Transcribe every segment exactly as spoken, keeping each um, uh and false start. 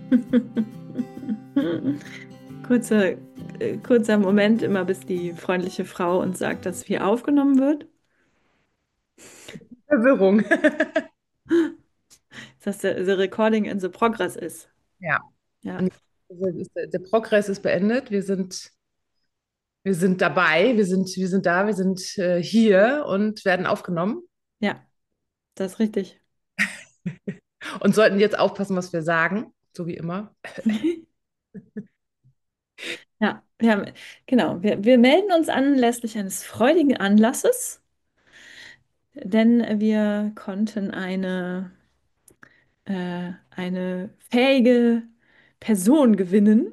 Kurzer, äh, kurzer Moment immer, bis die freundliche Frau uns sagt, dass viel aufgenommen wird. Verwirrung. Dass der, the recording in the progress ist. Ja. Ja, Und also ist der, der Progress ist beendet. Wir sind, wir sind dabei, wir sind, wir sind da, wir sind äh, hier und werden aufgenommen ja, das ist richtig. und sollten jetzt aufpassen, was wir sagen, so wie immer. Ja, wir haben, genau. Wir, wir melden uns anlässlich eines freudigen Anlasses, denn wir konnten eine, äh, eine fähige Person gewinnen,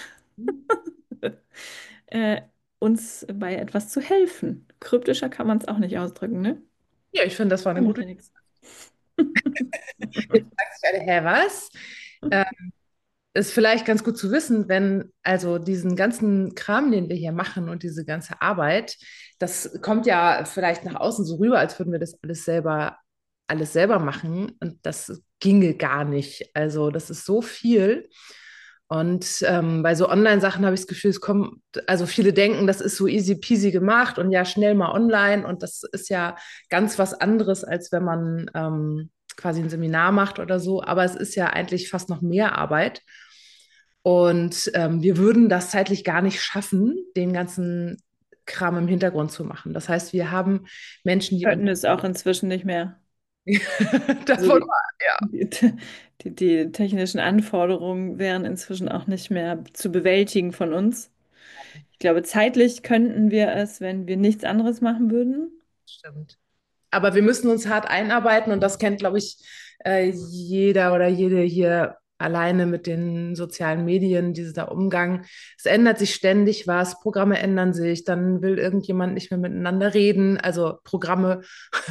äh, uns bei etwas zu helfen. Kryptischer kann man es auch nicht ausdrücken, ne? Ja, ich finde, das war Ja, eine macht gute. ja nichts. Jetzt fragt sich alle, hä, was? Äh, Ist vielleicht ganz gut zu wissen, wenn also diesen ganzen Kram, den wir hier machen und diese ganze Arbeit, das kommt ja vielleicht nach außen so rüber, als würden wir das alles selber, alles selber machen. Und das ginge gar nicht. Also das ist so viel. Und ähm, bei so Online-Sachen habe ich das Gefühl, es kommt, also viele denken, das ist so easy peasy gemacht und ja, schnell mal online. Und das ist ja ganz was anderes, als wenn man ähm, quasi ein Seminar macht oder so. Aber es ist ja eigentlich fast noch mehr Arbeit. Und ähm, wir würden das zeitlich gar nicht schaffen, den ganzen Kram im Hintergrund zu machen. Das heißt, wir haben Menschen, die uns Könnten es auch inzwischen nicht mehr. Also davon, die, ja, die, die, die technischen Anforderungen wären inzwischen auch nicht mehr zu bewältigen von uns. Ich glaube, zeitlich könnten wir es, wenn wir nichts anderes machen würden. stimmt. Aber wir müssen uns hart einarbeiten und das kennt, glaube ich, äh, jeder oder jede hier alleine mit den sozialen Medien, dieser Umgang. Es ändert sich ständig was, Programme ändern sich, dann will irgendjemand nicht mehr miteinander reden, also Programme,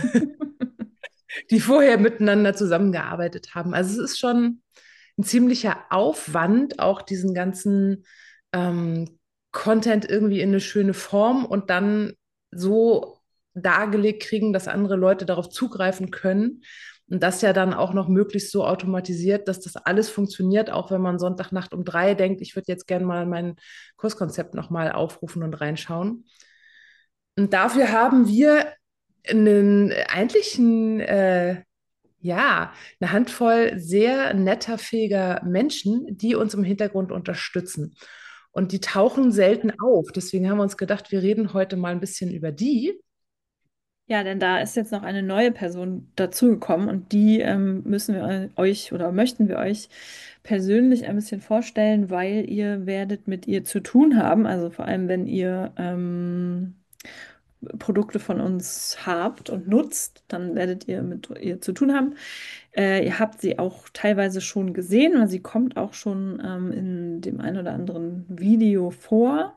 die vorher miteinander zusammengearbeitet haben. Also es ist schon ein ziemlicher Aufwand, auch diesen ganzen ähm, Content irgendwie in eine schöne Form und dann so dargelegt kriegen, dass andere Leute darauf zugreifen können. Und das ja dann auch noch möglichst so automatisiert, dass das alles funktioniert, auch wenn man Sonntagnacht um drei denkt, ich würde jetzt gerne mal mein Kurskonzept nochmal aufrufen und reinschauen. Und dafür haben wir einen, eigentlich ein, äh, ja, eine Handvoll sehr netter, fähiger Menschen, die uns im Hintergrund unterstützen. Und die tauchen selten auf. Deswegen haben wir uns gedacht, wir reden heute mal ein bisschen über die. Ja, denn da ist jetzt noch eine neue Person dazugekommen und die ähm, müssen wir euch oder möchten wir euch persönlich ein bisschen vorstellen, weil ihr werdet mit ihr zu tun haben. Also vor allem, wenn ihr ähm, Produkte von uns habt und nutzt, dann werdet ihr mit ihr zu tun haben. Äh, ihr habt sie auch teilweise schon gesehen, weil sie kommt auch schon ähm, in dem einen oder anderen Video vor.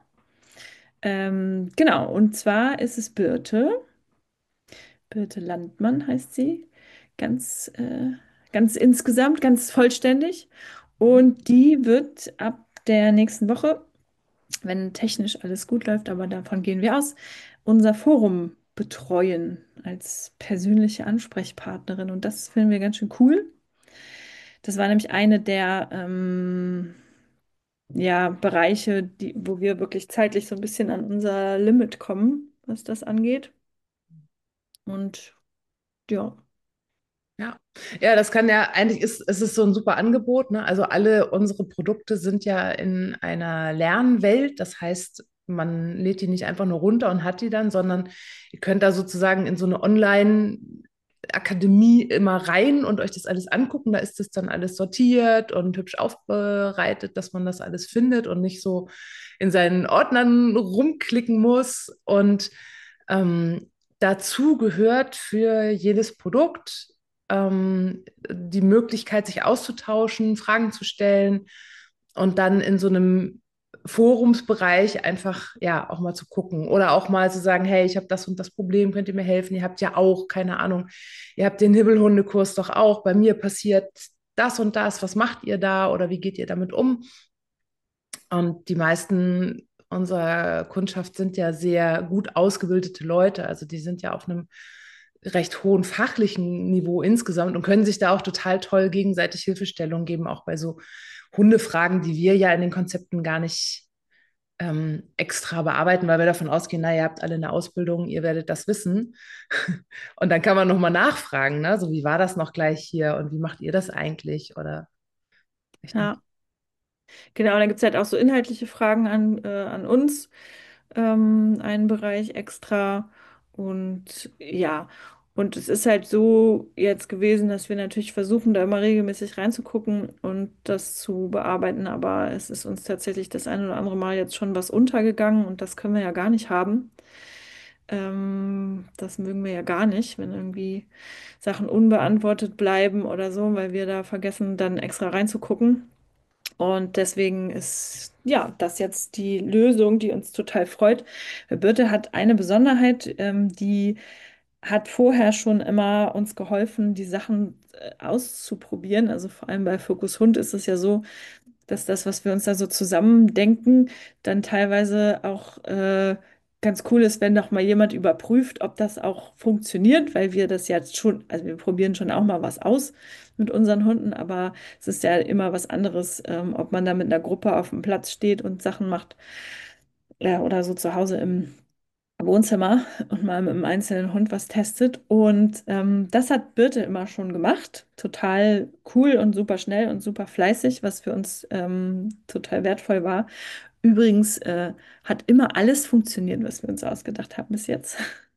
Ähm, genau, und zwar ist es Birte. Birte Landmann heißt sie. Ganz, äh, ganz insgesamt, ganz vollständig. Und die wird ab der nächsten Woche, wenn technisch alles gut läuft, aber davon gehen wir aus, unser Forum betreuen als persönliche Ansprechpartnerin. Und das finden wir ganz schön cool. Das war nämlich eine der ähm, ja, Bereiche, die, wo wir wirklich zeitlich so ein bisschen an unser Limit kommen, was das angeht. Und ja. Ja, ja, das kann ja eigentlich ist, es ist so ein super Angebot, ne? Also alle unsere Produkte sind ja in einer Lernwelt. Das heißt, man lädt die nicht einfach nur runter und hat die dann, sondern ihr könnt da sozusagen in so eine Online-Akademie immer rein und euch das alles angucken. Da ist das dann alles sortiert und hübsch aufbereitet, dass man das alles findet und nicht so in seinen Ordnern rumklicken muss. Und ähm, dazu gehört für jedes Produkt ähm, die Möglichkeit, sich auszutauschen, Fragen zu stellen und dann in so einem Forumsbereich einfach ja auch mal zu gucken oder auch mal zu sagen, hey, ich habe das und das Problem, könnt ihr mir helfen? Ihr habt ja auch, keine Ahnung, ihr habt den Hibbelhundekurs doch auch, bei mir passiert das und das, was macht ihr da oder wie geht ihr damit um? Und die meisten unserer Kundschaft sind ja sehr gut ausgebildete Leute, also die sind ja auf einem recht hohen fachlichen Niveau insgesamt und können sich da auch total toll gegenseitig Hilfestellung geben, auch bei so Hundefragen, die wir ja in den Konzepten gar nicht ähm, extra bearbeiten, weil wir davon ausgehen, na, ihr habt alle eine Ausbildung, ihr werdet das wissen. Und dann kann man nochmal nachfragen, ne? So, wie war das noch gleich hier und wie macht ihr das eigentlich? Oder ich denke, Ja, genau. Und dann gibt es halt auch so inhaltliche Fragen an, äh, an uns, ähm, einen Bereich extra. Und ja, und es ist halt so jetzt gewesen, dass wir natürlich versuchen, da immer regelmäßig reinzugucken und das zu bearbeiten. Aber es ist uns tatsächlich das ein oder andere Mal jetzt schon was untergegangen und das können wir ja gar nicht haben. Ähm, das mögen wir ja gar nicht, wenn irgendwie Sachen unbeantwortet bleiben oder so, weil wir da vergessen, dann extra reinzugucken. Und deswegen ist ja das jetzt die Lösung, die uns total freut. Birte hat eine Besonderheit, ähm, die hat vorher schon immer uns geholfen, die Sachen äh, auszuprobieren. Also vor allem bei Fokus Hund ist es ja so, dass das, was wir uns da so zusammen denken, dann teilweise auch äh, ganz cool ist, wenn doch mal jemand überprüft, ob das auch funktioniert, weil wir das jetzt schon, also wir probieren schon auch mal was aus mit unseren Hunden, aber es ist ja immer was anderes, ähm, ob man da mit einer Gruppe auf dem Platz steht und Sachen macht, ja, oder so zu Hause im Wohnzimmer und mal mit einem einzelnen Hund was testet. Und ähm, das hat Birte immer schon gemacht. Total cool und super schnell und super fleißig, was für uns ähm, total wertvoll war. Übrigens äh, hat immer alles funktioniert, was wir uns ausgedacht haben bis jetzt.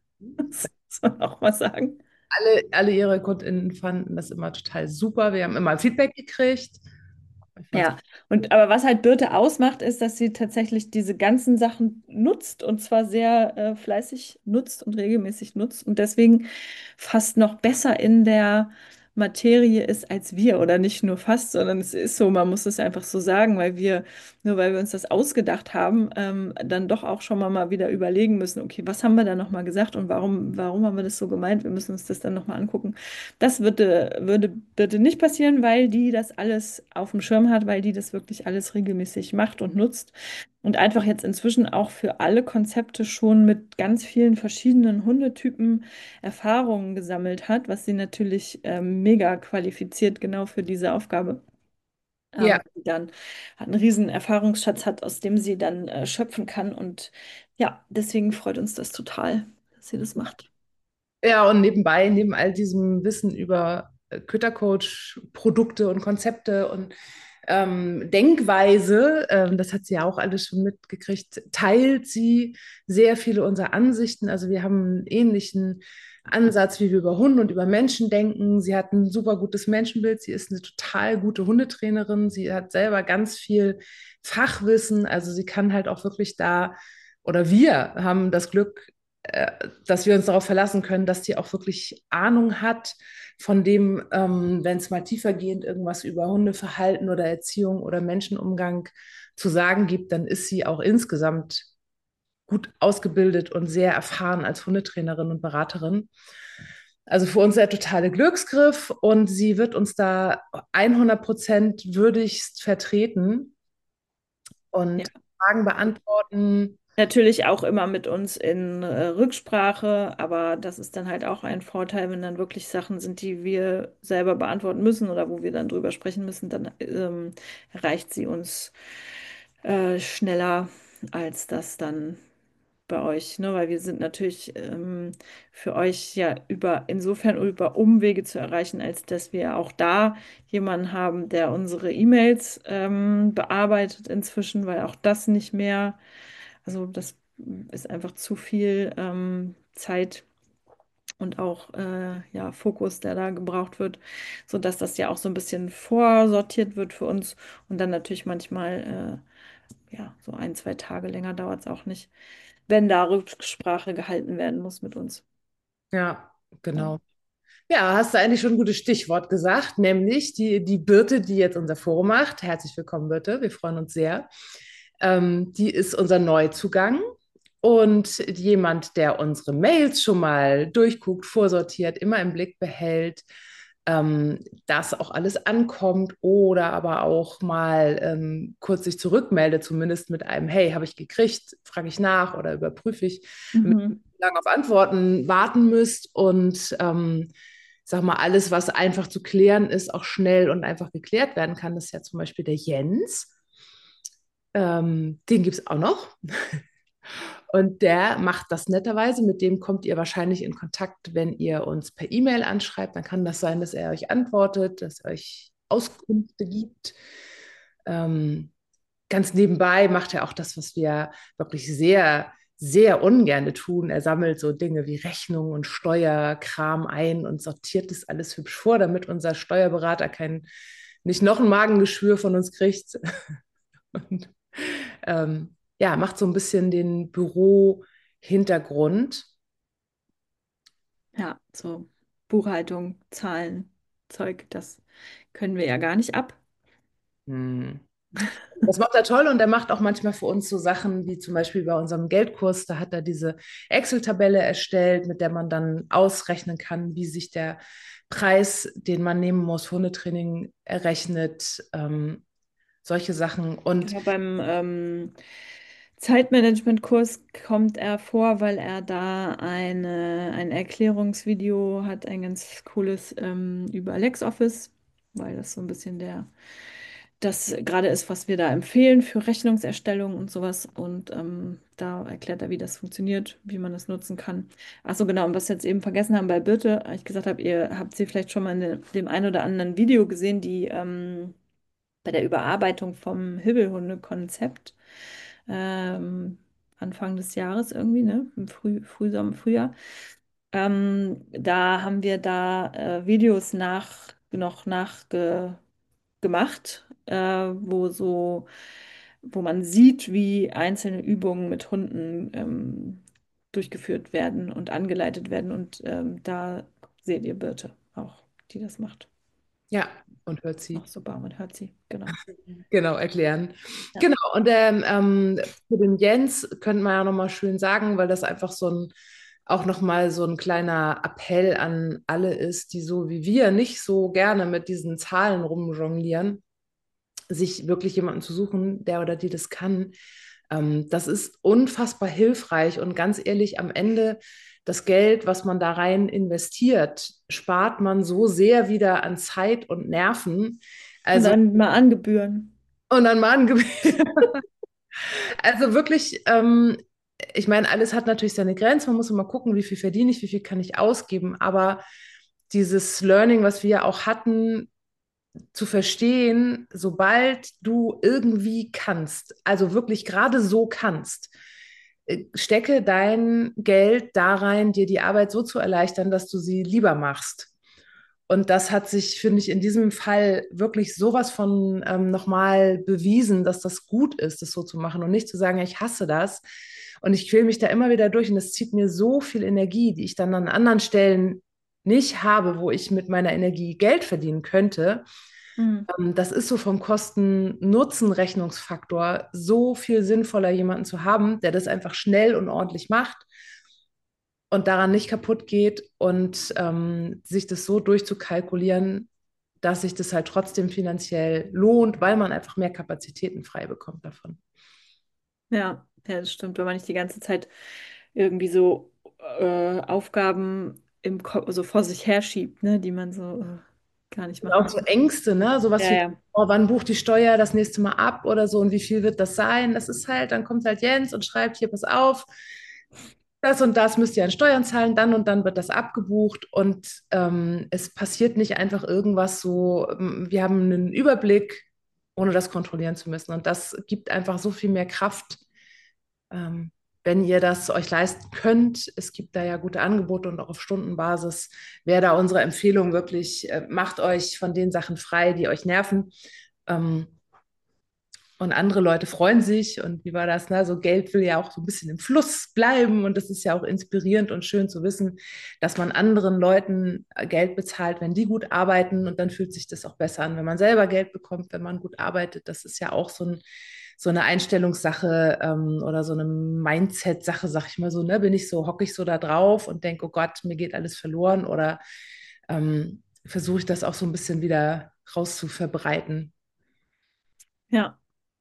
Das muss man auch mal sagen. alle, alle ihre KundInnen fanden das immer total super. Wir haben immer Feedback gekriegt. Ich fand Ja, und aber was halt Birte ausmacht, ist, dass sie tatsächlich diese ganzen Sachen nutzt und zwar sehr äh, fleißig nutzt und regelmäßig nutzt und deswegen fast noch besser in der Materie ist als wir oder nicht nur fast, sondern es ist so, man muss es einfach so sagen, weil wir, nur weil wir uns das ausgedacht haben, ähm, dann doch auch schon mal, mal wieder überlegen müssen, okay, was haben wir da nochmal gesagt und warum, warum haben wir das so gemeint? Wir müssen uns das dann nochmal angucken. Das würde, würde bitte nicht passieren, weil die das alles auf dem Schirm hat, weil die das wirklich alles regelmäßig macht und nutzt und einfach jetzt inzwischen auch für alle Konzepte schon mit ganz vielen verschiedenen Hundetypen Erfahrungen gesammelt hat, was sie natürlich ähm, mega qualifiziert genau für diese Aufgabe. Ähm, ja, die dann einen riesen Erfahrungsschatz hat, aus dem sie dann äh, schöpfen kann. Und ja, deswegen freut uns das total, dass sie das macht. ja, und nebenbei, neben all diesem Wissen über äh, Köttercoach-Produkte und Konzepte und ähm, Denkweise, ähm, das hat sie ja auch alles schon mitgekriegt, teilt sie sehr viele unserer Ansichten. Also wir haben einen ähnlichen Ansatz, wie wir über Hunde und über Menschen denken. Sie hat ein super gutes Menschenbild. Sie ist eine total gute Hundetrainerin. Sie hat selber ganz viel Fachwissen. Also sie kann halt auch wirklich da, oder wir haben das Glück, äh, dass wir uns darauf verlassen können, dass die auch wirklich Ahnung hat von dem, ähm, wenn es mal tiefergehend irgendwas über Hundeverhalten oder Erziehung oder Menschenumgang zu sagen gibt, dann ist sie auch insgesamt gut ausgebildet und sehr erfahren als Hundetrainerin und Beraterin. Also für uns der totale Glücksgriff und sie wird uns da hundert Prozent würdigst vertreten Ja. und Fragen beantworten. Natürlich auch immer mit uns in äh, Rücksprache, aber das ist dann halt auch ein Vorteil, wenn dann wirklich Sachen sind, die wir selber beantworten müssen oder wo wir dann drüber sprechen müssen, dann ähm, erreicht sie uns äh, schneller als das dann bei euch, ne? Weil wir sind natürlich ähm, für euch ja über insofern über Umwege zu erreichen, als dass wir auch da jemanden haben, der unsere E-Mails ähm, bearbeitet inzwischen, weil auch das nicht mehr, also das ist einfach zu viel ähm, Zeit und auch äh, ja, Fokus, der da gebraucht wird, sodass das ja auch so ein bisschen vorsortiert wird für uns und dann natürlich manchmal äh, ja, so ein, zwei Tage länger dauert es auch nicht, wenn da Rücksprache gehalten werden muss mit uns. Ja, Ja. genau. Ja, hast du eigentlich schon ein gutes Stichwort gesagt, nämlich die, die Birte, die jetzt unser Forum macht. Herzlich willkommen, Birte. Wir freuen uns sehr. Ähm, die ist unser Neuzugang und jemand, der unsere Mails schon mal durchguckt, vorsortiert, immer im Blick behält, ähm, dass auch alles ankommt oder aber auch mal ähm, kurz sich zurückmeldet, zumindest mit einem, hey, habe ich gekriegt, frage ich nach oder überprüfe ich, damit ihr Mhm. nicht lange auf Antworten warten müsst und ähm, sag mal, alles, was einfach zu klären ist, auch schnell und einfach geklärt werden kann. Das ist ja zum Beispiel der Jens. Ähm, den gibt es auch noch. Und der macht das netterweise. Mit dem kommt ihr wahrscheinlich in Kontakt, wenn ihr uns per E-Mail anschreibt. Dann kann das sein, dass er euch antwortet, dass er euch Auskünfte gibt. Ähm, ganz nebenbei macht er auch das, was wir wirklich sehr, sehr ungerne tun. Er sammelt so Dinge wie Rechnungen und Steuerkram ein und sortiert das alles hübsch vor, damit unser Steuerberater kein, nicht noch ein Magengeschwür von uns kriegt. Und ähm, ja, macht so ein bisschen den Büro-Hintergrund. Ja, so Buchhaltung, Zahlen, Zeug, das können wir ja gar nicht ab. Hm. Das macht er toll und er macht auch manchmal für uns so Sachen wie zum Beispiel bei unserem Geldkurs. Da hat er diese Excel-Tabelle erstellt, mit der man dann ausrechnen kann, wie sich der Preis, den man nehmen muss, für Hundetraining errechnet. Ähm, solche Sachen. Und Genau, beim ähm, Zeitmanagement-Kurs kommt er vor, weil er da eine, ein Erklärungsvideo hat, ein ganz cooles ähm, über LexOffice, weil das so ein bisschen der, das gerade ist, was wir da empfehlen für Rechnungserstellung und sowas. Und ähm, da erklärt er, wie das funktioniert, wie man das nutzen kann. Ach so, genau. Und was wir jetzt eben vergessen haben bei Birte, ich gesagt habe, ihr habt sie vielleicht schon mal in de- dem einen oder anderen Video gesehen, die ähm, bei der Überarbeitung vom Hibbelhunde-Konzept ähm, Anfang des Jahres irgendwie, ne? Im Früh, Frühsommer, Frühjahr. Ähm, da haben wir da äh, Videos nach, noch nachge, gemacht, äh, wo so, wo man sieht, wie einzelne Übungen mit Hunden ähm, durchgeführt werden und angeleitet werden. Und ähm, da seht ihr Birte auch, die das macht. ja, und hört Ist noch sie. super, man hört sie, genau. Genau, erklären. Ja. Genau, und ähm, ähm, für den Jens könnte man ja nochmal schön sagen, weil das einfach so ein, auch nochmal so ein kleiner Appell an alle ist, die so wie wir nicht so gerne mit diesen Zahlen rumjonglieren, sich wirklich jemanden zu suchen, der oder die das kann. Ähm, das ist unfassbar hilfreich und ganz ehrlich, am Ende das Geld, was man da rein investiert, spart man so sehr wieder an Zeit und Nerven. Und Also, dann mal Angebühren. und an Mahngebeten. Also wirklich, ähm, ich meine, alles hat natürlich seine Grenzen. Man muss immer gucken, wie viel verdiene ich, wie viel kann ich ausgeben. Aber dieses Learning, was wir auch hatten, zu verstehen, sobald du irgendwie kannst, also wirklich gerade so kannst, äh, stecke dein Geld da rein, dir die Arbeit so zu erleichtern, dass du sie lieber machst. Und das hat sich, finde ich, in diesem Fall wirklich sowas von ähm, nochmal bewiesen, dass das gut ist, das so zu machen und nicht zu sagen, ja, ich hasse das. Und ich quäle mich da immer wieder durch und es zieht mir so viel Energie, die ich dann an anderen Stellen nicht habe, wo ich mit meiner Energie Geld verdienen könnte. Mhm. Ähm, das ist so vom Kosten-Nutzen-Rechnungsfaktor so viel sinnvoller, jemanden zu haben, der das einfach schnell und ordentlich macht und daran nicht kaputt geht und ähm, sich das so durchzukalkulieren, dass sich das halt trotzdem finanziell lohnt, weil man einfach mehr Kapazitäten frei bekommt davon. Ja, ja, das stimmt, wenn man nicht die ganze Zeit irgendwie so äh, Aufgaben im Kopf so vor sich herschiebt, ne, die man so äh, gar nicht Und auch machen so will. Ängste, ne? Sowas Ja, wie, ja. oh, wann bucht die Steuer das nächste Mal ab oder so und wie viel wird das sein? Das ist halt, dann kommt halt Jens und schreibt hier, pass auf, das und das müsst ihr an Steuern zahlen, dann und dann wird das abgebucht und ähm, es passiert nicht einfach irgendwas so, ähm, wir haben einen Überblick, ohne das kontrollieren zu müssen. Und das gibt einfach so viel mehr Kraft, ähm, wenn ihr das euch leisten könnt. Es gibt da ja gute Angebote und auch auf Stundenbasis wäre da unsere Empfehlung wirklich, äh, macht euch von den Sachen frei, die euch nerven. Ähm, und andere Leute freuen sich. Und wie war das? Ne? So Geld will ja auch so ein bisschen im Fluss bleiben. Und das ist ja auch inspirierend und schön zu wissen, dass man anderen Leuten äh, Geld bezahlt, wenn die gut arbeiten. Und dann fühlt sich das auch besser an, wenn man selber Geld bekommt, wenn man gut arbeitet. Das ist ja auch so ein, so eine Einstellungssache ähm, oder so eine Mindset-Sache, sag ich mal so. Ne? Bin ich so, hocke ich so da drauf und denke, oh Gott, mir geht alles verloren. Oder ähm, versuche ich das auch so ein bisschen wieder rauszuverbreiten. Ja,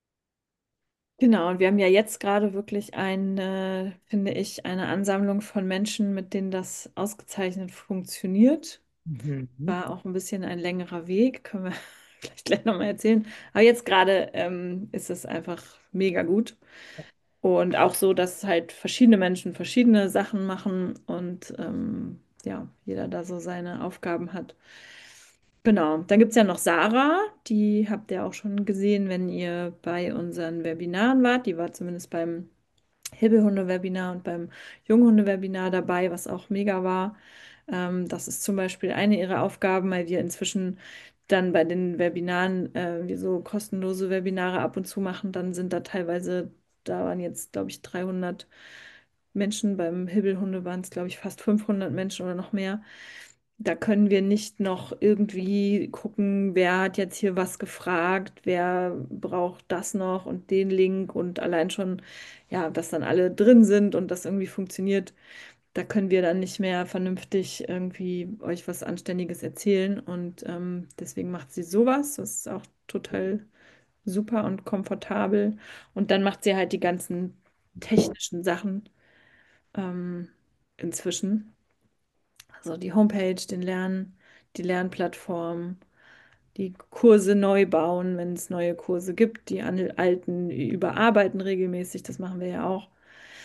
genau. Und wir haben ja jetzt gerade wirklich eine, finde ich, eine Ansammlung von Menschen, mit denen das ausgezeichnet funktioniert. Mhm. War auch ein bisschen ein längerer Weg, können wir vielleicht gleich nochmal erzählen. Aber jetzt gerade ähm, ist es einfach mega gut. Und auch so, dass halt verschiedene Menschen verschiedene Sachen machen und ähm, ja, jeder da so seine Aufgaben hat. Genau. Dann gibt es ja noch Sarah, die habt ihr auch schon gesehen, wenn ihr bei unseren Webinaren wart. Die war zumindest beim Hibbelhunde-Webinar und beim Junghunde-Webinar dabei, was auch mega war. Ähm, das ist zum Beispiel eine ihrer Aufgaben, weil wir inzwischen dann bei den Webinaren, äh, wir so kostenlose Webinare ab und zu machen, dann sind da teilweise, da waren jetzt, glaube ich, dreihundert Menschen, beim Hibbelhunde waren es, glaube ich, fast fünfhundert Menschen oder noch mehr. Da können wir nicht noch irgendwie gucken, wer hat jetzt hier was gefragt, wer braucht das noch und den Link und allein schon, ja, dass dann alle drin sind und das irgendwie funktioniert. Da können wir dann nicht mehr vernünftig irgendwie euch was Anständiges erzählen und ähm, deswegen macht sie sowas. Das ist auch total super und komfortabel. Und dann macht sie halt die ganzen technischen Sachen ähm, inzwischen. Also die Homepage, den Lern, die Lernplattform, die Kurse neu bauen, wenn es neue Kurse gibt, die an alten überarbeiten regelmäßig, das machen wir ja auch.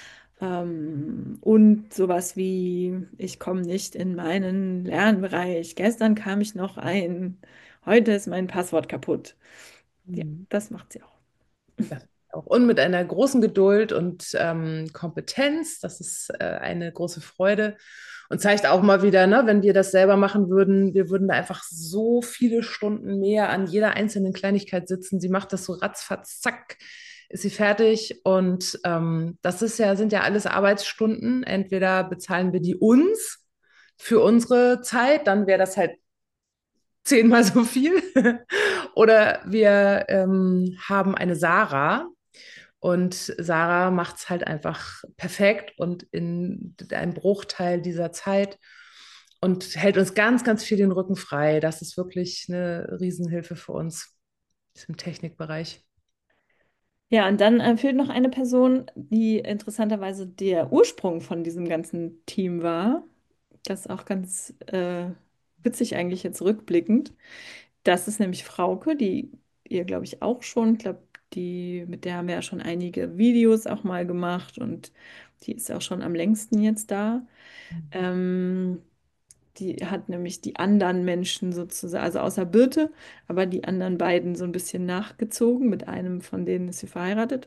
Ähm, und sowas wie, ich komme nicht in meinen Lernbereich. Gestern kam ich noch ein, heute ist mein Passwort kaputt. Ja, Mhm. das macht sie auch. Das auch. Und mit einer großen Geduld und ähm, Kompetenz. Das ist äh, eine große Freude und zeigt auch mal wieder, ne, wenn wir das selber machen würden, wir würden da einfach so viele Stunden mehr an jeder einzelnen Kleinigkeit sitzen. Sie macht das so ratzfatz, zack, ist sie fertig. Und ähm, das ist ja, sind ja alles Arbeitsstunden. Entweder bezahlen wir die uns für unsere Zeit, dann wäre das halt zehnmal so viel. Oder wir ähm, haben eine Sarah, und Sarah macht es halt einfach perfekt und in einem Bruchteil dieser Zeit und hält uns ganz, ganz viel den Rücken frei. Das ist wirklich eine Riesenhilfe für uns im Technikbereich. Ja, und dann äh, fehlt noch eine Person, die interessanterweise der Ursprung von diesem ganzen Team war. Das ist auch ganz äh, witzig eigentlich jetzt rückblickend. Das ist nämlich Frauke, die ihr, glaube ich, auch schon, ich glaube, die, mit der haben wir ja schon einige Videos auch mal gemacht und die ist auch schon am längsten jetzt da. Ähm, Die hat nämlich die anderen Menschen sozusagen, also außer Birte, aber die anderen beiden so ein bisschen nachgezogen. Mit einem von denen ist sie verheiratet.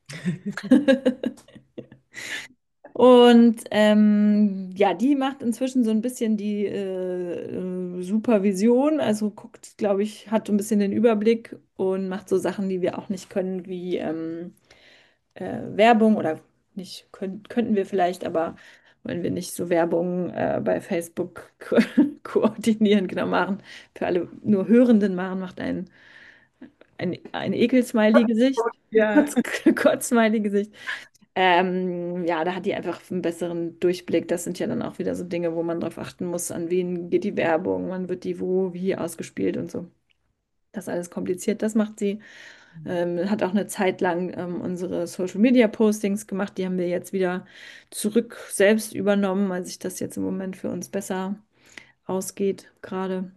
Und ähm, ja, die macht inzwischen so ein bisschen die äh, äh, Supervision, also guckt, glaube ich, hat so ein bisschen den Überblick und macht so Sachen, die wir auch nicht können, wie ähm, äh, Werbung oder nicht können, könnten wir vielleicht, aber wollen wir nicht so Werbung äh, bei Facebook ko koordinieren, genau machen. Für alle nur Hörenden machen, macht ein, ein, ein Ekel-Smiley-Gesicht. Ja. Kotz- Kotz-Smiley-Gesicht. Ähm, ja, da hat die einfach einen besseren Durchblick. Das sind ja dann auch wieder so Dinge, wo man drauf achten muss, an wen geht die Werbung, wann wird die wo, wie ausgespielt und so. Das ist alles kompliziert. Das macht sie. Ähm, hat auch eine Zeit lang ähm, unsere Social Media Postings gemacht. Die haben wir jetzt wieder zurück selbst übernommen, weil sich das jetzt im Moment für uns besser ausgeht, gerade.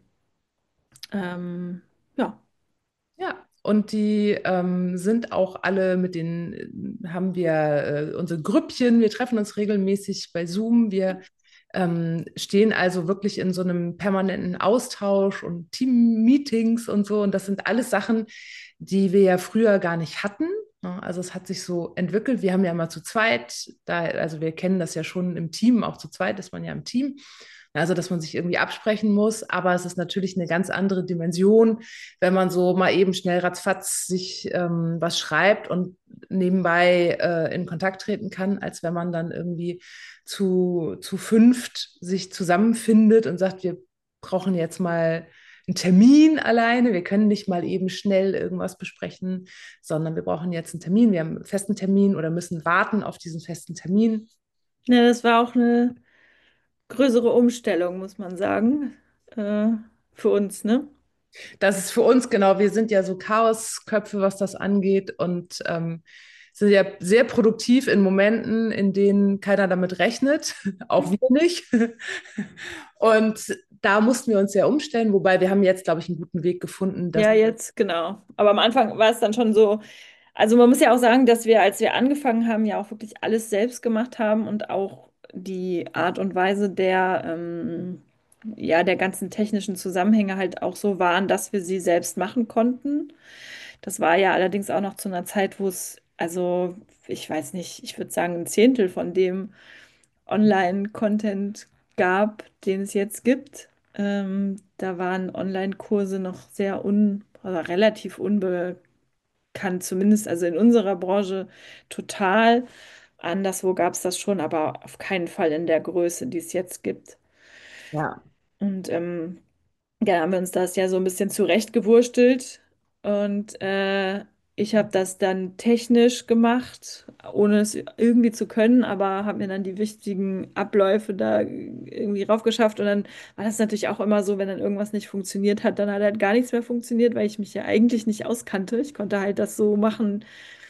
Ähm, ja. Ja, und die ähm, sind auch alle mit den, haben wir äh, unsere Grüppchen, wir treffen uns regelmäßig bei Zoom, wir ähm, stehen also wirklich in so einem permanenten Austausch und Team-Meetings und so. Und das sind alles Sachen, die wir ja früher gar nicht hatten. Ne? Also es hat sich so entwickelt. Wir haben ja mal zu zweit, da, also wir kennen das ja schon im Team, auch zu zweit ist man ja im Team. Also, dass man sich irgendwie absprechen muss, aber es ist natürlich eine ganz andere Dimension, wenn man so mal eben schnell ratzfatz sich ähm, was schreibt und nebenbei äh, in Kontakt treten kann, als wenn man dann irgendwie zu, zu fünft sich zusammenfindet und sagt, wir brauchen jetzt mal einen Termin alleine, wir können nicht mal eben schnell irgendwas besprechen, sondern wir brauchen jetzt einen Termin, wir haben einen festen Termin oder müssen warten auf diesen festen Termin. Ja, das war auch eine größere Umstellung, muss man sagen, äh, für uns, ne? Das ist für uns genau, wir sind ja so Chaosköpfe, was das angeht und ähm, sind ja sehr produktiv in Momenten, in denen keiner damit rechnet, auch wir nicht. Und da mussten wir uns ja umstellen, wobei wir haben jetzt, glaube ich, einen guten Weg gefunden, dass Ja, jetzt, genau. Aber am Anfang war es dann schon so, also man muss ja auch sagen, dass wir, als wir angefangen haben, ja auch wirklich alles selbst gemacht haben und auch die Art und Weise der, ähm, ja, der ganzen technischen Zusammenhänge halt auch so waren, dass wir sie selbst machen konnten. Das war ja allerdings auch noch zu einer Zeit, wo es, also ich weiß nicht, ich würde sagen, ein Zehntel von dem Online-Content gab, den es jetzt gibt. Ähm, da waren Online-Kurse noch sehr un, oder relativ unbekannt, zumindest also in unserer Branche total. Anderswo gab es das schon, aber auf keinen Fall in der Größe, die es jetzt gibt. ja. Und ähm, ja, haben wir uns das ja so ein bisschen zurechtgewurstelt und äh, ich habe das dann technisch gemacht, ohne es irgendwie zu können, aber habe mir dann die wichtigen Abläufe da irgendwie raufgeschafft und dann war das natürlich auch immer so, wenn dann irgendwas nicht funktioniert hat, dann hat halt gar nichts mehr funktioniert, weil ich mich ja eigentlich nicht auskannte. Ich konnte halt das so machen,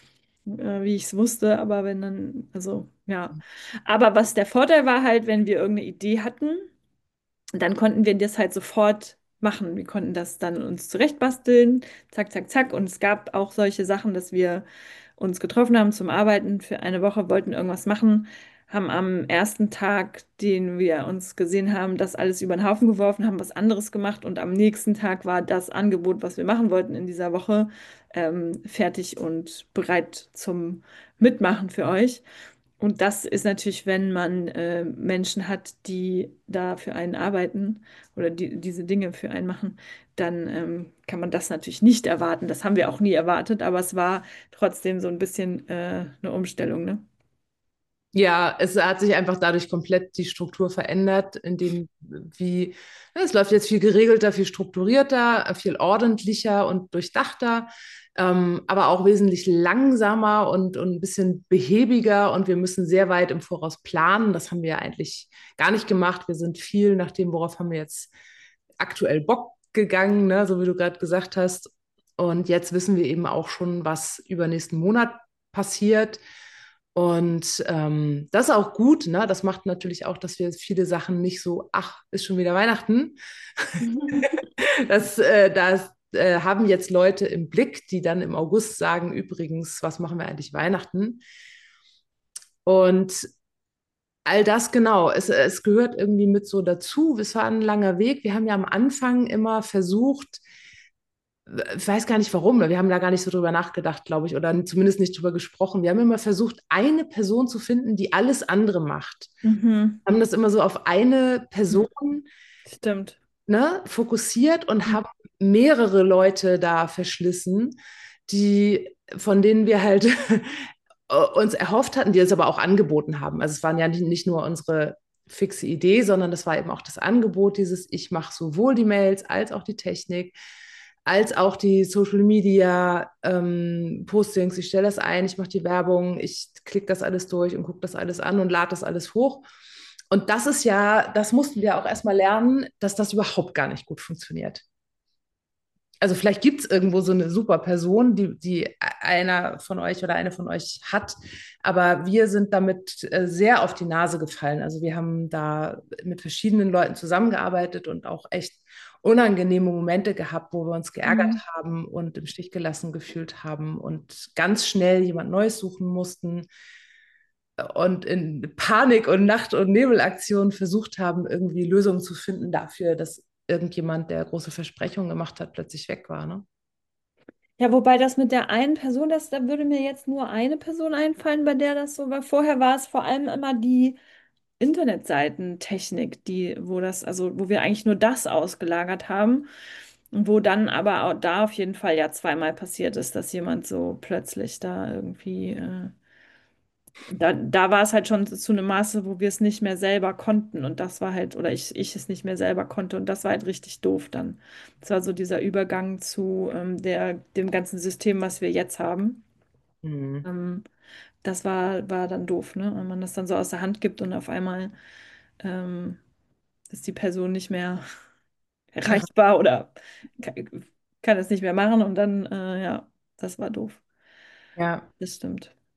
äh, wie ich es wusste, aber wenn dann, also ja. Aber was der Vorteil war halt, wenn wir irgendeine Idee hatten, dann konnten wir das halt sofort machen. Wir konnten das dann uns zurechtbasteln, zack, zack, zack. Und es gab auch solche Sachen, dass wir uns getroffen haben zum Arbeiten für eine Woche, wollten irgendwas machen, haben am ersten Tag, den wir uns gesehen haben, das alles über den Haufen geworfen, haben was anderes gemacht und am nächsten Tag war das Angebot, was wir machen wollten in dieser Woche, ähm, fertig und bereit zum Mitmachen für euch. Und das ist natürlich, wenn man äh, Menschen hat, die da für einen arbeiten oder die diese Dinge für einen machen, dann ähm, kann man das natürlich nicht erwarten. Das haben wir auch nie erwartet, aber es war trotzdem so ein bisschen äh, eine Umstellung, ne? Ja, es hat sich einfach dadurch komplett die Struktur verändert, in dem, wie, ja, es läuft jetzt viel geregelter, viel strukturierter, viel ordentlicher und durchdachter, ähm, aber auch wesentlich langsamer und, und ein bisschen behäbiger und wir müssen sehr weit im Voraus planen. Das haben wir ja eigentlich gar nicht gemacht. Wir sind viel nach dem, worauf haben wir jetzt aktuell Bock gegangen, ne? So wie du gerade gesagt hast. Und jetzt wissen wir eben auch schon, was übernächsten Monat passiert. Und ähm, das ist auch gut, ne? Das macht natürlich auch, dass wir viele Sachen nicht so, ach, ist schon wieder Weihnachten. Das, äh, das äh, haben jetzt Leute im Blick, die dann im August sagen, übrigens, was machen wir eigentlich Weihnachten? Und all das genau, es, es gehört irgendwie mit so dazu. Es war ein langer Weg. Wir haben ja am Anfang immer versucht, ich weiß gar nicht warum, wir haben da gar nicht so drüber nachgedacht, glaube ich, oder zumindest nicht drüber gesprochen. Wir haben immer versucht, eine Person zu finden, die alles andere macht. Mhm. Haben das immer so auf eine Person, Stimmt. ne, fokussiert und haben mehrere Leute da verschlissen, die, von denen wir halt uns erhofft hatten, die es aber auch angeboten haben. Also es waren ja nicht, nicht nur unsere fixe Idee, sondern das war eben auch das Angebot, dieses, ich mache sowohl die Mails als auch die Technik, als auch die Social Media ähm, Postings. Ich stelle das ein, ich mache die Werbung, ich klicke das alles durch und gucke das alles an und lade das alles hoch. Und das ist ja, das mussten wir auch erstmal lernen, dass das überhaupt gar nicht gut funktioniert. Also vielleicht gibt es irgendwo so eine super Person, die, die einer von euch oder eine von euch hat, aber wir sind damit äh, sehr auf die Nase gefallen. Also wir haben da mit verschiedenen Leuten zusammengearbeitet und auch echt unangenehme Momente gehabt, wo wir uns geärgert Mhm. haben und im Stich gelassen gefühlt haben und ganz schnell jemand Neues suchen mussten und in Panik und Nacht- und Nebelaktionen versucht haben, irgendwie Lösungen zu finden dafür, dass irgendjemand, der große Versprechungen gemacht hat, plötzlich weg war. Ne? Ja, wobei das mit der einen Person, das, da würde mir jetzt nur eine Person einfallen, bei der das so war. Vorher war es vor allem immer die Internetseitentechnik, die, wo das, also wo wir eigentlich nur das ausgelagert haben. Und wo dann aber auch da auf jeden Fall ja zweimal passiert ist, dass jemand so plötzlich da irgendwie, äh, da, da war es halt schon zu einem Maße, wo wir es nicht mehr selber konnten. Und das war halt, oder ich, ich es nicht mehr selber konnte. Und das war halt richtig doof dann. Das war so dieser Übergang zu ähm, der, dem ganzen System, was wir jetzt haben. Mhm. Ähm, das war, war dann doof, ne? Wenn man das dann so aus der Hand gibt und auf einmal ähm, ist die Person nicht mehr erreichbar oder kann, kann es nicht mehr machen und dann, äh, ja, das war doof. Ja, Das stimmt.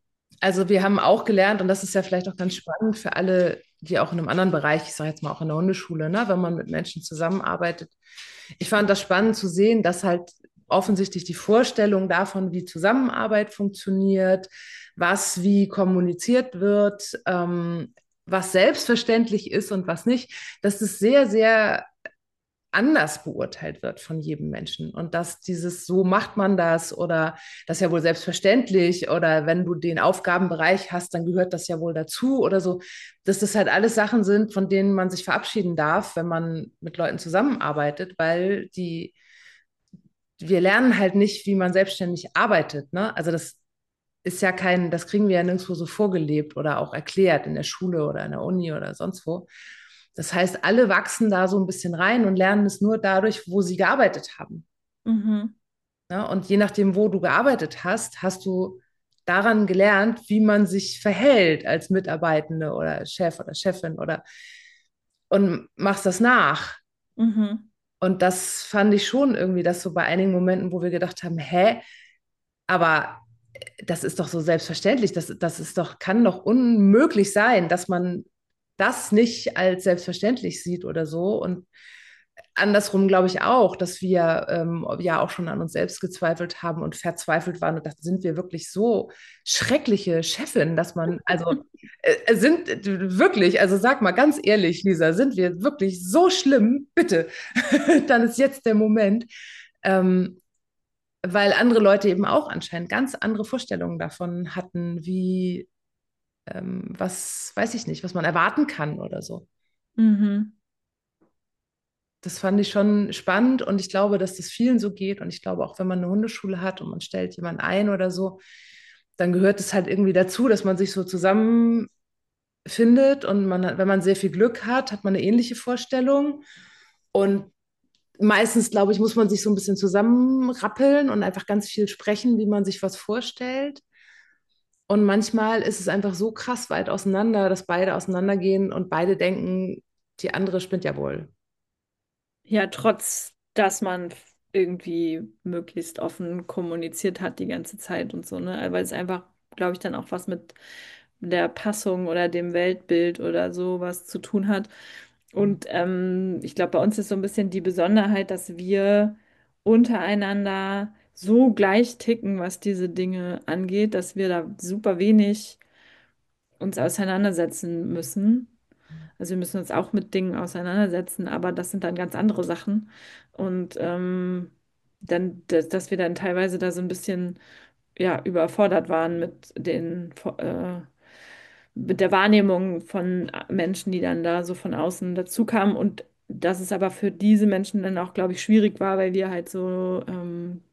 Also wir haben auch gelernt, und das ist ja vielleicht auch ganz spannend für alle, die auch in einem anderen Bereich, ich sage jetzt mal auch in der Hundeschule, ne, wenn man mit Menschen zusammenarbeitet. Ich fand das spannend zu sehen, dass halt offensichtlich die Vorstellung davon, wie Zusammenarbeit funktioniert, was wie kommuniziert wird, ähm, was selbstverständlich ist und was nicht, dass es sehr, sehr anders beurteilt wird von jedem Menschen und dass dieses so macht man das oder das ist ja wohl selbstverständlich oder wenn du den Aufgabenbereich hast, dann gehört das ja wohl dazu oder so, dass das halt alles Sachen sind, von denen man sich verabschieden darf, wenn man mit Leuten zusammenarbeitet, weil die wir lernen halt nicht, wie man selbstständig arbeitet, ne? Also das ist ja kein, das kriegen wir ja nirgendwo so vorgelebt oder auch erklärt in der Schule oder in der Uni oder sonst wo. Das heißt, alle wachsen da so ein bisschen rein und lernen es nur dadurch, wo sie gearbeitet haben. Mhm. Ne? Und je nachdem, wo du gearbeitet hast, hast du daran gelernt, wie man sich verhält als Mitarbeitende oder Chef oder Chefin oder und machst das nach. Mhm. Und das fand ich schon irgendwie, dass so bei einigen Momenten, wo wir gedacht haben, hä, aber das ist doch so selbstverständlich, das, das ist doch, kann doch unmöglich sein, dass man das nicht als selbstverständlich sieht oder so. Und andersrum glaube ich auch, dass wir ähm, ja auch schon an uns selbst gezweifelt haben und verzweifelt waren und dachten, sind wir wirklich so schreckliche Chefin, dass man, also äh, sind äh, wirklich, also sag mal ganz ehrlich, Lisa, sind wir wirklich so schlimm? Bitte, dann ist jetzt der Moment. Ähm, weil andere Leute eben auch anscheinend ganz andere Vorstellungen davon hatten, wie, ähm, was, weiß ich nicht, was man erwarten kann oder so. Mhm. Das fand ich schon spannend und ich glaube, dass das vielen so geht. Und ich glaube, auch wenn man eine Hundeschule hat und man stellt jemanden ein oder so, dann gehört es halt irgendwie dazu, dass man sich so zusammenfindet und man hat, wenn man sehr viel Glück hat, hat man eine ähnliche Vorstellung. Und meistens, glaube ich, muss man sich so ein bisschen zusammenrappeln und einfach ganz viel sprechen, wie man sich was vorstellt. Und manchmal ist es einfach so krass weit auseinander, dass beide auseinandergehen und beide denken, die andere spinnt ja wohl. Ja, trotz, dass man f- irgendwie möglichst offen kommuniziert hat die ganze Zeit und so, ne? Weil es einfach, glaube ich, dann auch was mit der Passung oder dem Weltbild oder so was zu tun hat. Und ähm, ich glaube, bei uns ist so ein bisschen die Besonderheit, dass wir untereinander so gleich ticken, was diese Dinge angeht, dass wir da super wenig uns auseinandersetzen müssen. Also wir müssen uns auch mit Dingen auseinandersetzen, aber das sind dann ganz andere Sachen. Und ähm, dann, dass, dass wir dann teilweise da so ein bisschen ja, überfordert waren mit den, äh, mit der Wahrnehmung von Menschen, die dann da so von außen dazu kamen. Und dass es aber für diese Menschen dann auch, glaube ich, schwierig war, weil wir halt so, ähm,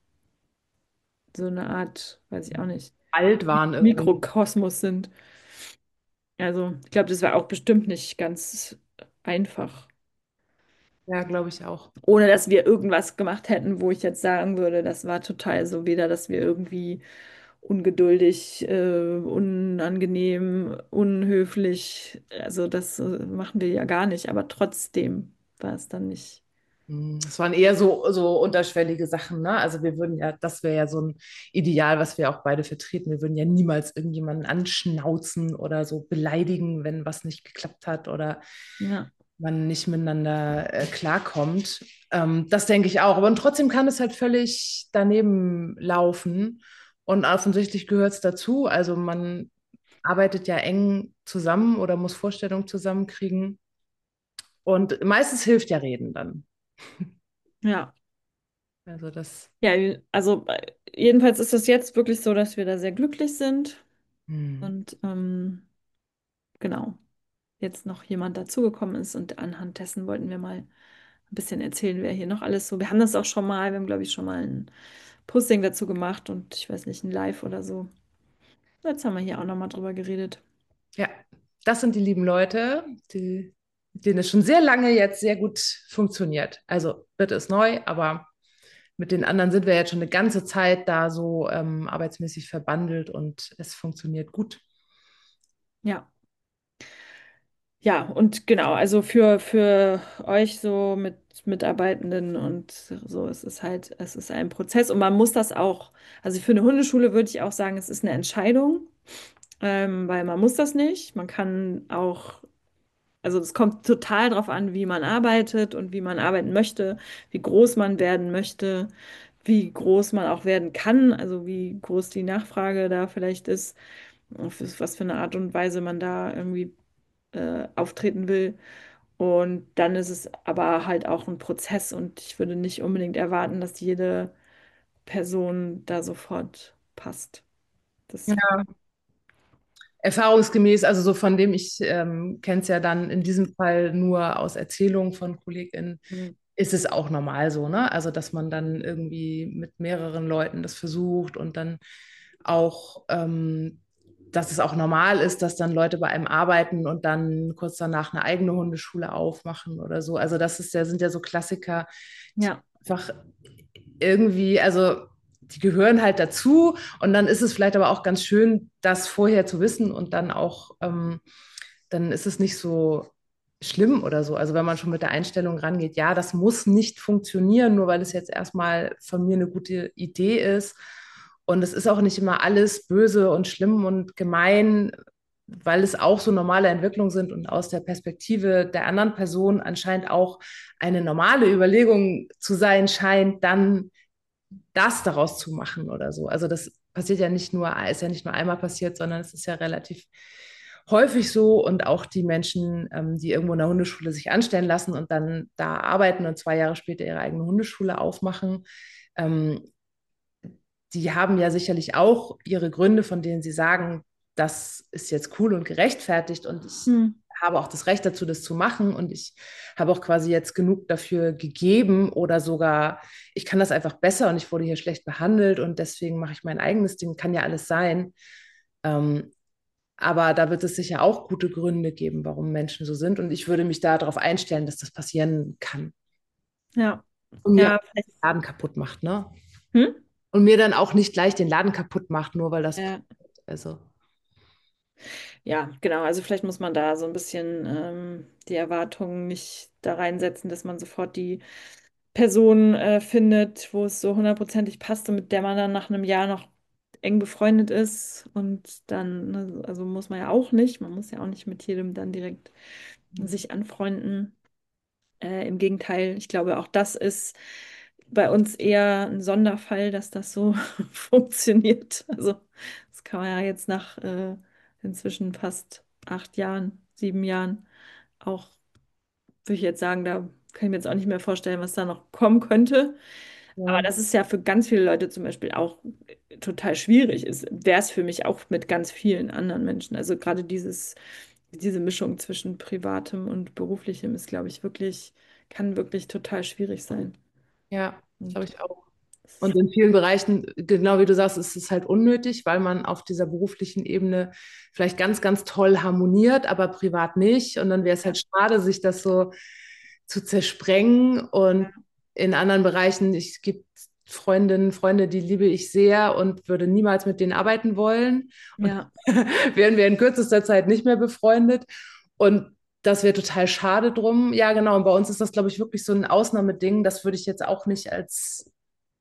so eine Art, weiß ich auch nicht, Alt waren irgendwie. Mikrokosmos sind. Also ich glaube, das war auch bestimmt nicht ganz einfach. Ja, glaube ich auch. Ohne dass wir irgendwas gemacht hätten, wo ich jetzt sagen würde, das war total so, weder, dass wir irgendwie ungeduldig, äh, unangenehm, unhöflich, also das äh, machen wir ja gar nicht, aber trotzdem war es dann nicht. Hm, es waren eher so, so unterschwellige Sachen, ne? Also wir würden ja, das wäre ja so ein Ideal, was wir auch beide vertreten. Wir würden ja niemals irgendjemanden anschnauzen oder so beleidigen, wenn was nicht geklappt hat oder Ja, man nicht miteinander äh, klarkommt. Ähm, das denke ich auch. Aber und trotzdem kann es halt völlig daneben laufen. Und offensichtlich gehört es dazu. Also man arbeitet ja eng zusammen oder muss Vorstellungen zusammenkriegen. Und meistens hilft ja Reden dann. ja. Also das. Ja, also äh, jedenfalls ist es jetzt wirklich so, dass wir da sehr glücklich sind Hm. und ähm, genau, jetzt noch jemand dazugekommen ist und anhand dessen wollten wir mal ein bisschen erzählen, wer hier noch alles so. Wir haben das auch schon mal, wir haben, glaube ich, schon mal ein Posting dazu gemacht und ich weiß nicht, ein Live oder so. Jetzt haben wir hier auch nochmal drüber geredet. Ja, das sind die lieben Leute, die, mit denen es schon sehr lange jetzt sehr gut funktioniert. Also Bitte ist neu, aber mit den anderen sind wir jetzt schon eine ganze Zeit da so ähm, arbeitsmäßig verbandelt und es funktioniert gut. Ja, ja, und genau, also für, für euch so mit Mitarbeitenden und so, es ist halt, es ist ein Prozess und man muss das auch, also für eine Hundeschule würde ich auch sagen, es ist eine Entscheidung. ähm, weil man muss das nicht. Man kann auch, also es kommt total drauf an, wie man arbeitet und wie man arbeiten möchte, wie groß man werden möchte, wie groß man auch werden kann, also wie groß die Nachfrage da vielleicht ist, auf was für eine Art und Weise man da irgendwie äh, auftreten will. Und dann ist es aber halt auch ein Prozess und ich würde nicht unbedingt erwarten, dass jede Person da sofort passt. Das, Ja. Erfahrungsgemäß, also so von dem ich ähm, kenne es ja dann in diesem Fall nur aus Erzählungen von KollegInnen, hm, ist es auch normal so, ne? Also, dass man dann irgendwie mit mehreren Leuten das versucht und dann auch, ähm, dass es auch normal ist, dass dann Leute bei einem arbeiten und dann kurz danach eine eigene Hundeschule aufmachen oder so. Also, das ist ja, sind ja so Klassiker, die ja, einfach irgendwie, also die gehören halt dazu und dann ist es vielleicht aber auch ganz schön, das vorher zu wissen und dann auch, ähm, dann ist es nicht so schlimm oder so. Also wenn man schon mit der Einstellung rangeht, ja, das muss nicht funktionieren, nur weil es jetzt erstmal von mir eine gute Idee ist. Und es ist auch nicht immer alles böse und schlimm und gemein, weil es auch so normale Entwicklungen sind und aus der Perspektive der anderen Person anscheinend auch eine normale Überlegung zu sein scheint, dann das daraus zu machen oder so. Also das passiert ja nicht nur, ist ja nicht nur einmal passiert, sondern es ist ja relativ häufig so und auch die Menschen, ähm, die irgendwo in der Hundeschule sich anstellen lassen und dann da arbeiten und zwei Jahre später ihre eigene Hundeschule aufmachen, ähm, die haben ja sicherlich auch ihre Gründe, von denen sie sagen, das ist jetzt cool und gerechtfertigt und ich hm, habe auch das Recht dazu, das zu machen und ich habe auch quasi jetzt genug dafür gegeben oder sogar, ich kann das einfach besser und ich wurde hier schlecht behandelt und deswegen mache ich mein eigenes Ding, kann ja alles sein. Ähm, aber da wird es sicher auch gute Gründe geben, warum Menschen so sind und ich würde mich da darauf einstellen, dass das passieren kann ja, und mir auch ja, den vielleicht, Laden kaputt macht, ne? hm? Und mir dann auch nicht gleich den Laden kaputt macht, nur weil das Ja. passiert. Also, Ja, genau. Also vielleicht muss man da so ein bisschen ähm, die Erwartungen nicht da reinsetzen, dass man sofort die Person äh, findet, wo es so hundertprozentig passt und mit der man dann nach einem Jahr noch eng befreundet ist. Und dann, ne, also muss man ja auch nicht, man muss ja auch nicht mit jedem dann direkt sich anfreunden. Äh, im Gegenteil, ich glaube, auch das ist bei uns eher ein Sonderfall, dass das so funktioniert. Also das kann man ja jetzt nach äh, inzwischen fast acht Jahren, sieben Jahren auch, würde ich jetzt sagen, da kann ich mir jetzt auch nicht mehr vorstellen, was da noch kommen könnte. Aber ja, das ist ja für ganz viele Leute zum Beispiel auch total schwierig ist. Wäre es für mich auch mit ganz vielen anderen Menschen. Also gerade dieses, diese Mischung zwischen Privatem und Beruflichem ist, glaube ich, wirklich, kann wirklich total schwierig sein. ja, glaube Und ich auch. das Und ist, in vielen Bereichen, genau wie du sagst, ist es halt unnötig, weil man auf dieser beruflichen Ebene vielleicht ganz, ganz toll harmoniert, aber privat nicht. Und dann wäre es ja, halt schade, sich das so zu zersprengen. Und in anderen Bereichen, ich gibt Freundinnen, Freunde, die liebe ich sehr und würde niemals mit denen arbeiten wollen. Und ja, wären wir in kürzester Zeit nicht mehr befreundet. Und das wäre total schade drum. Ja, genau. Und bei uns ist das, glaube ich, wirklich so ein Ausnahmeding. Das würde ich jetzt auch nicht als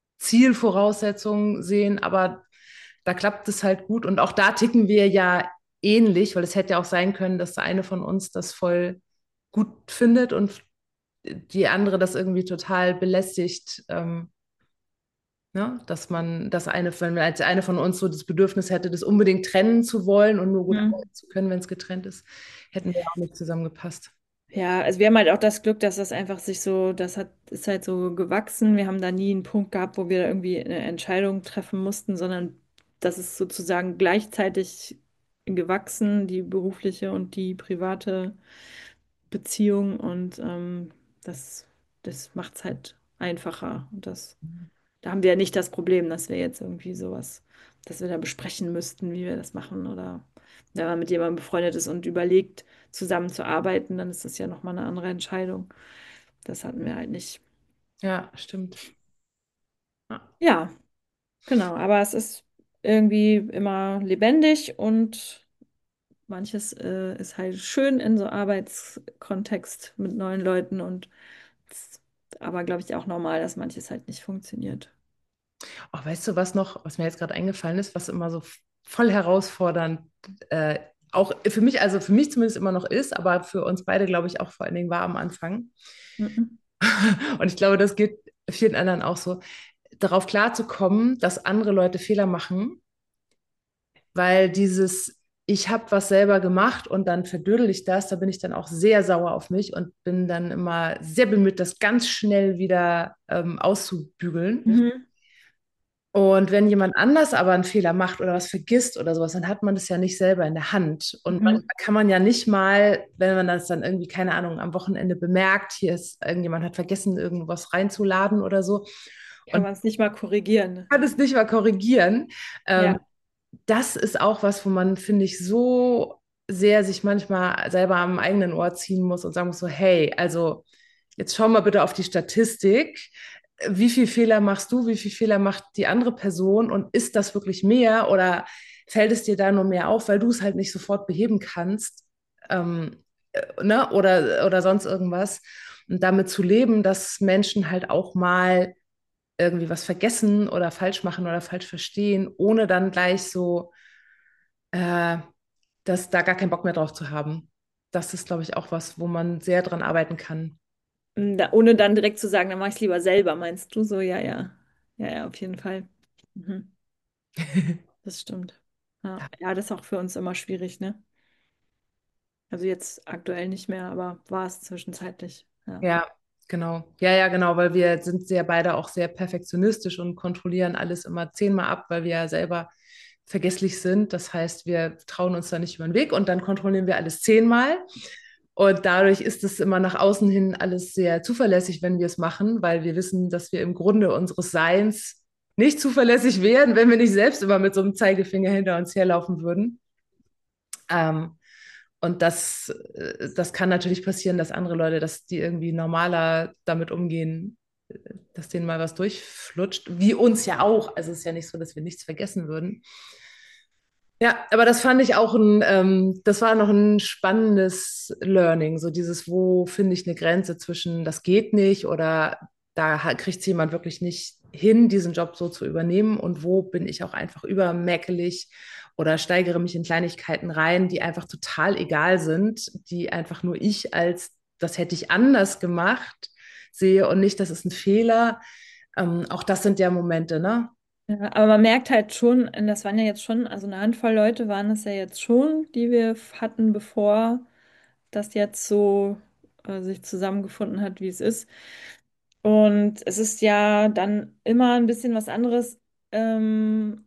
Zielvoraussetzungen sehen, aber da klappt es halt gut. Und auch da ticken wir ja ähnlich, weil es hätte ja auch sein können, dass der eine von uns das voll gut findet und die andere das irgendwie total belästigt, ähm, ne? Dass man das eine, wenn als eine von uns so das Bedürfnis hätte, das unbedingt trennen zu wollen und nur gut hm. arbeiten zu können, wenn es getrennt ist, hätten wir auch nicht zusammengepasst. Ja, also wir haben halt auch das Glück, dass das einfach sich so, das hat, ist halt so gewachsen. Wir haben da nie einen Punkt gehabt, wo wir da irgendwie eine Entscheidung treffen mussten, sondern das ist sozusagen gleichzeitig gewachsen, die berufliche und die private Beziehung. Und ähm, das, das macht es halt einfacher. Und das, da haben wir ja nicht das Problem, dass wir jetzt irgendwie sowas, dass wir da besprechen müssten, wie wir das machen. Oder wenn man mit jemandem befreundet ist und überlegt, zusammenzuarbeiten, dann ist das ja nochmal eine andere Entscheidung. Das hatten wir halt nicht. Ja, stimmt. Ja, Ja, genau. Aber es ist irgendwie immer lebendig und manches äh, ist halt schön in so Arbeitskontext mit neuen Leuten und es- aber glaube ich auch normal, dass manches halt nicht funktioniert. oh, weißt du, was noch, was mir jetzt gerade eingefallen ist, was immer so voll herausfordernd, äh, auch für mich, also für mich zumindest immer noch ist, aber für uns beide, glaube ich, auch vor allen Dingen war am Anfang. Mhm. Und ich glaube, das geht vielen anderen auch so, darauf klarzukommen, dass andere Leute Fehler machen, weil dieses, ich habe was selber gemacht und dann verdödel ich das, da bin ich dann auch sehr sauer auf mich und bin dann immer sehr bemüht, das ganz schnell wieder ähm, auszubügeln. Mhm. Und wenn jemand anders aber einen Fehler macht oder was vergisst oder sowas, dann hat man das ja nicht selber in der Hand. Und Mhm. manchmal kann man ja nicht mal, wenn man das dann irgendwie, keine Ahnung, am Wochenende bemerkt, hier ist irgendjemand hat vergessen, irgendwas reinzuladen oder so Kann und man es nicht mal korrigieren. kann es nicht mal korrigieren. Ähm, Ja. Das ist auch was, wo man, finde ich, so sehr sich manchmal selber am eigenen Ohr ziehen muss und sagen muss so, hey, also jetzt schau mal bitte auf die Statistik. Wie viel Fehler machst du? Wie viel Fehler macht die andere Person? Und ist das wirklich mehr oder fällt es dir da nur mehr auf, weil du es halt nicht sofort beheben kannst? Ähm, äh, ne? Oder, oder sonst irgendwas. Und damit zu leben, dass Menschen halt auch mal irgendwie was vergessen oder falsch machen oder falsch verstehen, ohne dann gleich so, äh, dass da gar keinen Bock mehr drauf zu haben. Das ist, glaube ich, auch was, wo man sehr dran arbeiten kann. Da, ohne dann direkt zu sagen, dann mache ich es lieber selber, meinst du so? Ja, ja. Ja, ja, auf jeden Fall. Mhm. Das stimmt. Ja. Ja, das ist auch für uns immer schwierig, ne? Also jetzt aktuell nicht mehr, aber war es zwischenzeitlich. Ja. Ja, genau. Ja, ja, genau, weil wir sind sehr beide auch sehr perfektionistisch und kontrollieren alles immer zehnmal ab, weil wir ja selber vergesslich sind. Das heißt, wir trauen uns da nicht über den Weg und dann kontrollieren wir alles zehnmal. Und dadurch ist es immer nach außen hin alles sehr zuverlässig, wenn wir es machen, weil wir wissen, dass wir im Grunde unseres Seins nicht zuverlässig wären, wenn wir nicht selbst immer mit so einem Zeigefinger hinter uns herlaufen würden. Ähm, und das, äh, das kann natürlich passieren, dass andere Leute, dass die irgendwie normaler damit umgehen, äh, dass denen mal was durchflutscht, wie uns ja auch. Also es ist ja nicht so, dass wir nichts vergessen würden. Ja, aber das fand ich auch ein, ähm, das war noch ein spannendes Learning, so dieses, wo finde ich eine Grenze zwischen, das geht nicht oder da kriegt es jemand wirklich nicht hin, diesen Job so zu übernehmen und wo bin ich auch einfach übermäkelig oder steigere mich in Kleinigkeiten rein, die einfach total egal sind, die einfach nur ich als, das hätte ich anders gemacht, sehe und nicht, das ist ein Fehler. Ähm, auch das sind ja Momente, ne? Ja, aber man merkt halt schon, und das waren ja jetzt schon, also eine Handvoll Leute waren es ja jetzt schon, die wir hatten, bevor das jetzt so äh, sich zusammengefunden hat, wie es ist. Und es ist ja dann immer ein bisschen was anderes. Ähm,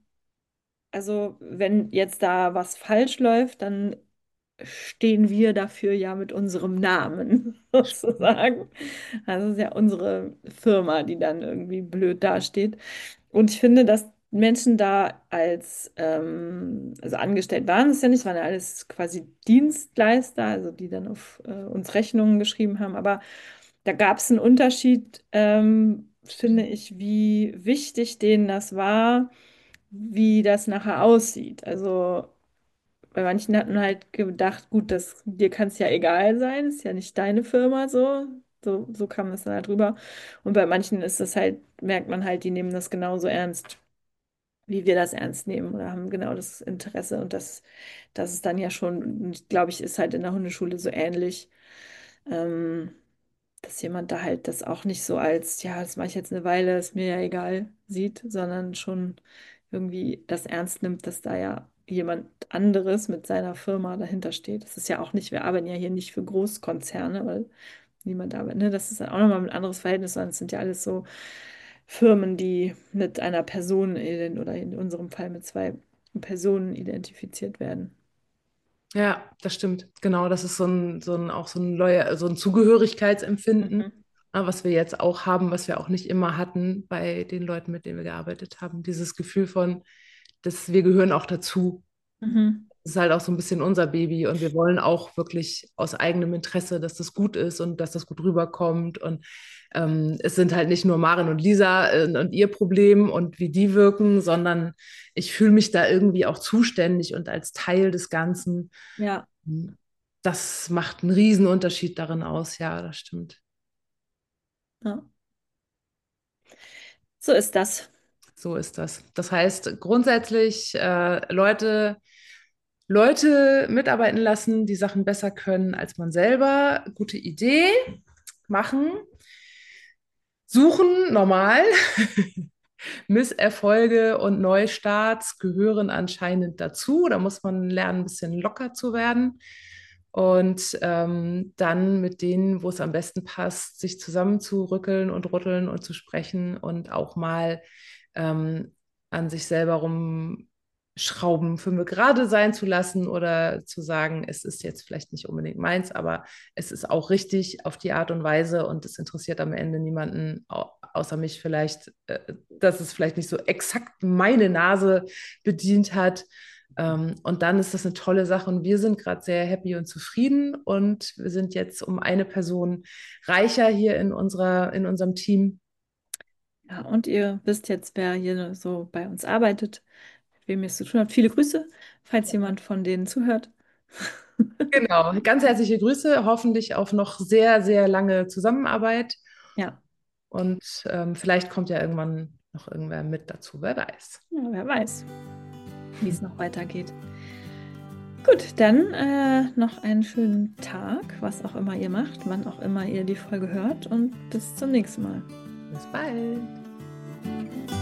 also wenn jetzt da was falsch läuft, dann stehen wir dafür ja mit unserem Namen sozusagen. Also es ist ja unsere Firma, die dann irgendwie blöd dasteht. Und ich finde, dass Menschen da als, ähm, also angestellt waren es ja nicht, waren ja alles quasi Dienstleister, also die dann auf äh, uns Rechnungen geschrieben haben. Aber da gab es einen Unterschied, ähm, finde ich, wie wichtig denen das war, wie das nachher aussieht. Also bei manchen hatten halt gedacht, gut, das, dir kann es ja egal sein, ist ja nicht deine Firma so. So, so kam es dann halt rüber. Und bei manchen ist das halt, merkt man halt, die nehmen das genauso ernst, wie wir das ernst nehmen oder haben genau das Interesse. Und das, das ist dann ja schon, glaube ich, ist halt in der Hundeschule so ähnlich. Ähm, dass jemand da halt das auch nicht so als, ja, das mache ich jetzt eine Weile, ist mir ja egal, sieht, sondern schon irgendwie das ernst nimmt, dass da ja jemand anderes mit seiner Firma dahinter steht. Das ist ja auch nicht, wir arbeiten ja hier nicht für Großkonzerne, weil niemand arbeitet, ne? Das ist dann auch nochmal ein anderes Verhältnis, sondern es sind ja alles so Firmen, die mit einer Person ident- oder in unserem Fall mit zwei Personen identifiziert werden. Ja, das stimmt. Genau, das ist so ein, so ein auch so ein, Loyal, so ein Zugehörigkeitsempfinden, Mhm. äh, was wir jetzt auch haben, was wir auch nicht immer hatten bei den Leuten, mit denen wir gearbeitet haben. Dieses Gefühl von, dass wir gehören auch dazu. Mhm. Das ist halt auch so ein bisschen unser Baby und wir wollen auch wirklich aus eigenem Interesse, dass das gut ist und dass das gut rüberkommt. Und ähm, es sind halt nicht nur Maren und Lisa äh, und ihr Problem und wie die wirken, sondern ich fühle mich da irgendwie auch zuständig und als Teil des Ganzen. Ja, Das macht einen riesen Unterschied darin aus. Ja, das stimmt. ja. So ist das. So ist das. Das heißt, grundsätzlich äh, Leute, Leute mitarbeiten lassen, die Sachen besser können als man selber. Gute Idee, machen, suchen, normal. Misserfolge und Neustarts gehören anscheinend dazu. Da muss man lernen, ein bisschen locker zu werden. Und ähm, dann mit denen, wo es am besten passt, sich zusammenzurückeln und rütteln und zu sprechen und auch mal ähm, an sich selber rumschrauben, fünf gerade sein zu lassen oder zu sagen, es ist jetzt vielleicht nicht unbedingt meins, aber es ist auch richtig auf die Art und Weise und es interessiert am Ende niemanden, au außer mich vielleicht, äh, dass es vielleicht nicht so exakt meine Nase bedient hat. Ähm, und dann ist das eine tolle Sache und wir sind gerade sehr happy und zufrieden und wir sind jetzt um eine Person reicher hier in unserer, in unserem Team. Ja, und ihr wisst jetzt, wer hier so bei uns arbeitet, mit wem ihr es zu tun habt. Viele Grüße, falls jemand von denen zuhört. Genau, ganz herzliche Grüße, hoffentlich auf noch sehr, sehr lange Zusammenarbeit Ja, und ähm, vielleicht kommt ja irgendwann noch irgendwer mit dazu, wer weiß. ja, wer weiß, wie es noch weitergeht. Gut, dann äh, noch einen schönen Tag, was auch immer ihr macht, wann auch immer ihr die Folge hört und bis zum nächsten Mal. Bis bald.